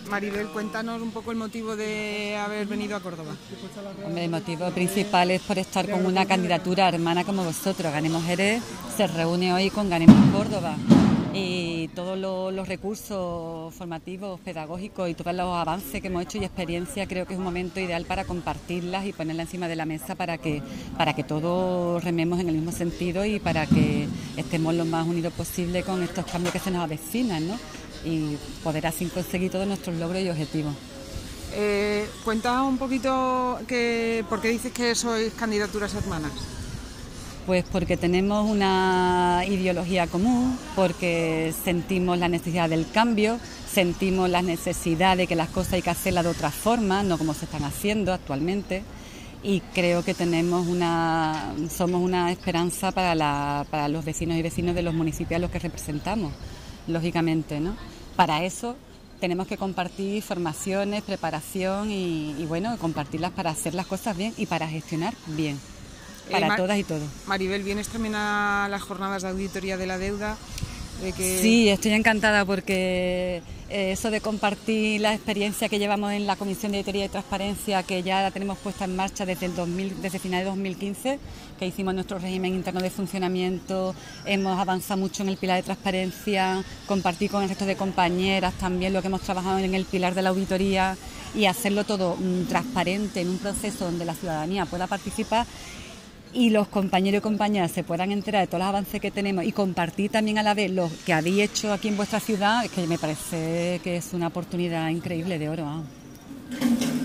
Maribel, cuéntanos un poco el motivo de haber venido a Córdoba. Hombre, el motivo principal es por estar con una candidatura hermana como vosotros. Ganemos Jerez se reúne hoy con Ganemos Córdoba y todos los recursos formativos, pedagógicos y todos los avances que hemos hecho y experiencia, creo que es un momento ideal para compartirlas y ponerlas encima de la mesa para que todos rememos en el mismo sentido y para que estemos lo más unidos posible con estos cambios que se nos avecinan, ¿no? Y poder así conseguir todos nuestros logros y objetivos. Cuenta un poquito por qué dices que sois candidaturas hermanas. Pues porque tenemos una ideología común, porque sentimos la necesidad del cambio, sentimos la necesidad de que las cosas hay que hacerlas de otra forma, no como se están haciendo actualmente, y creo que somos una esperanza para los vecinos y vecinos de los municipios a los que representamos, lógicamente, ¿no? Para eso tenemos que compartir formaciones, preparación y bueno, compartirlas para hacer las cosas bien y para gestionar bien. Para todas y todos. Maribel, ¿vienes también a las jornadas de auditoría de la deuda? Sí, estoy encantada porque eso de compartir la experiencia que llevamos en la Comisión de Auditoría y Transparencia, que ya la tenemos puesta en marcha desde final de 2015, que hicimos nuestro régimen interno de funcionamiento, hemos avanzado mucho en el pilar de transparencia, compartir con el resto de compañeras también lo que hemos trabajado en el pilar de la auditoría y hacerlo todo transparente en un proceso donde la ciudadanía pueda participar y los compañeros y compañeras se puedan enterar de todos los avances que tenemos y compartir también a la vez lo que habéis hecho aquí en vuestra ciudad, es que me parece que es una oportunidad increíble de oro.